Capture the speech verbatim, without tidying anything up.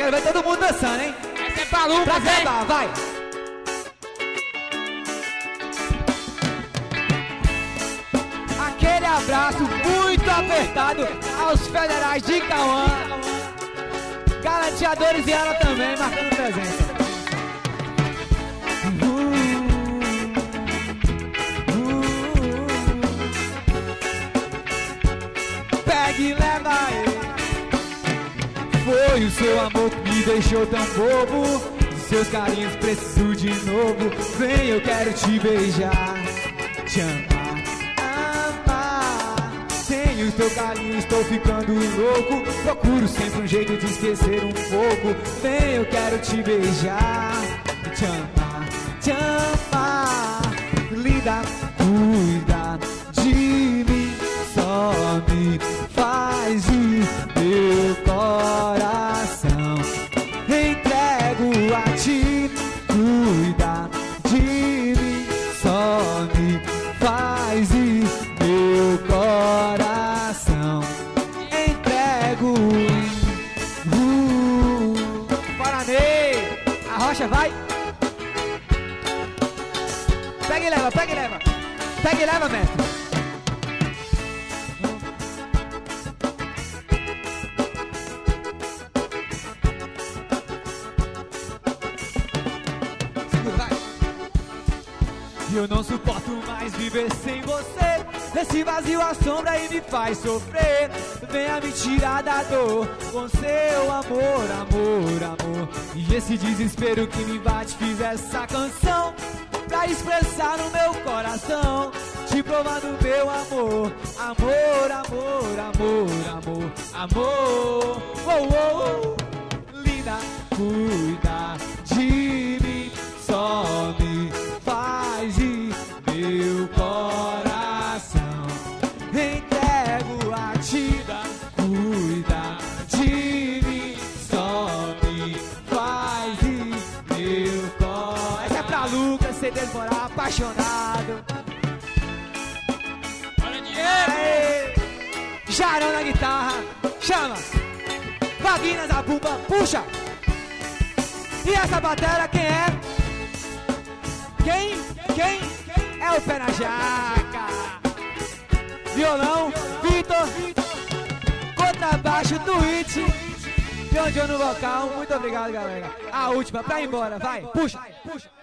quero ver todo mundo dançando, hein? Essa é pra Lucas, Pra hein? acabar, vai! Aquele abraço muito apertado aos federais de Cauã, galanteadores e ela também marcando presença. Pega e leva ele. Foi o seu amor que me deixou tão bobo. Dos seus carinhos preciso de novo. Vem, eu quero te beijar, te amar, amar. Sem o teu carinho estou ficando louco. Procuro sempre um jeito de esquecer um pouco. Vem, eu quero te beijar, te amar, te amar. Linda, cuida de mim, só me faz o meu coração. Entrego a ti, cuida de mim, só me faz o meu coração. Entrego. Uh, Paranê, a rocha vai. Pega e leva, pega e leva. Pega e leva, mestre. Eu não suporto mais viver sem você. Esse vazio assombra e me faz sofrer. Venha me tirar da dor com seu amor, amor, amor. E esse desespero que me bate, fiz essa canção pra expressar no meu coração, te provar do meu amor. Amor, amor, amor, amor, amor. Oh, oh. Linda, cuida de mim, só me faz e meu coração. Entrego a ti, cuida de mim, só me faz e meu coração. Essa é pra Lucas, C D morar apaixonado. Olha dinheiro! Jarão na guitarra, chama. Vaguinha na bumba, puxa. E essa bateria quem é? Quem? Quem? É o pé na jaca. Violão, Vitor. Contrabaixo, tweet. E onde eu no vocal. Muito obrigado, galera. A última, pra ir embora, vai, puxa, puxa.